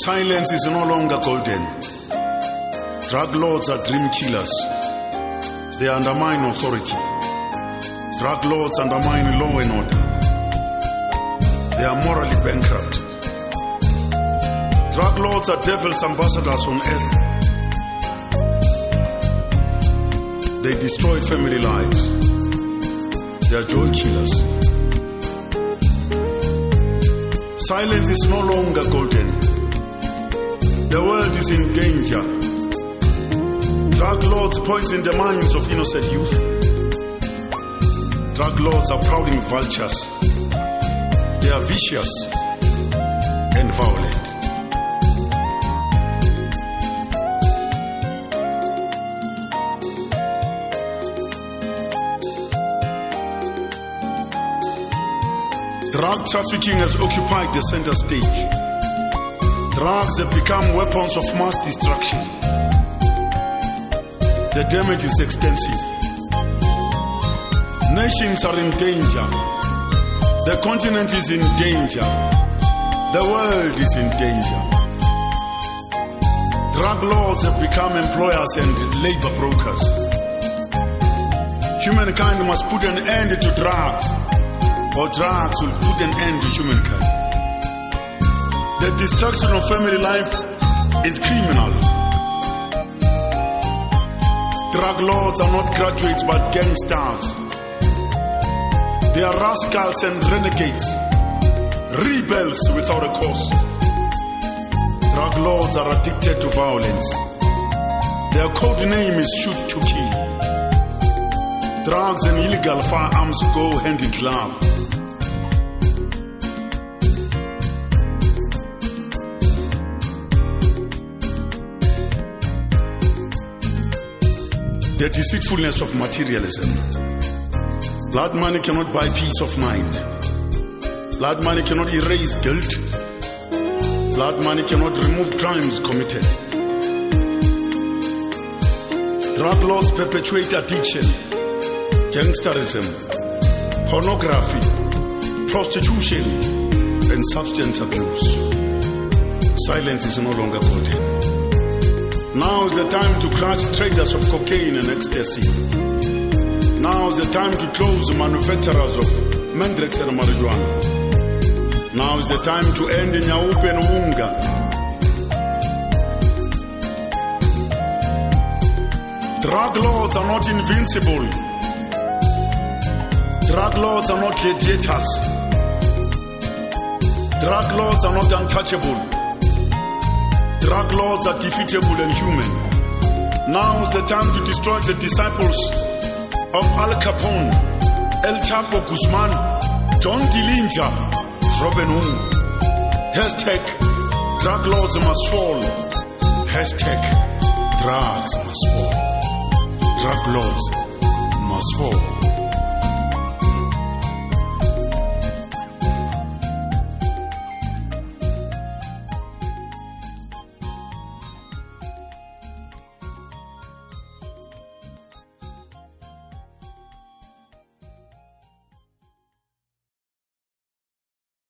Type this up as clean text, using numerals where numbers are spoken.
Silence is no longer golden. Drug lords are dream killers. They undermine authority. Drug lords undermine law and order. They are morally bankrupt. Drug lords are devil's ambassadors on earth. They destroy family lives. They are joy killers. Silence is no longer golden. The world is in danger. Drug lords poison the minds of innocent youth. Drug lords are prowling vultures. They are vicious and violent. Drug trafficking has occupied the center stage. Drugs have become weapons of mass destruction. The damage is extensive. Nations are in danger. The continent is in danger. The world is in danger. Drug lords have become employers and labor brokers. Humankind must put an end to drugs, or drugs will put an end to humankind. The destruction of family life is criminal. Drug lords are not graduates but gangsters. They are rascals and renegades, rebels without a cause. Drug lords are addicted to violence. Their code name is shoot to kill. Drugs and illegal firearms go hand in glove. The deceitfulness of materialism. Blood money cannot buy peace of mind. Blood money cannot erase guilt. Blood money cannot remove crimes committed. Drug lords perpetuate addiction, gangsterism, pornography, prostitution, and substance abuse. Silence is no longer golden. Now is the time to crush traders of cocaine and ecstasy. Now is the time to close the manufacturers of mandrax and marijuana. Now is the time to end Nyaupe and Unga. Drug lords are not invincible. Drug lords are not gladiators. Drug lords are not untouchable. Drug lords are defeatable and human. Now is the time to destroy the disciples of Al Capone, El Chapo Guzman, John Dillinger, Robin Hood. Hashtag drug lords must fall. Hashtag drugs must fall. Drug lords must fall.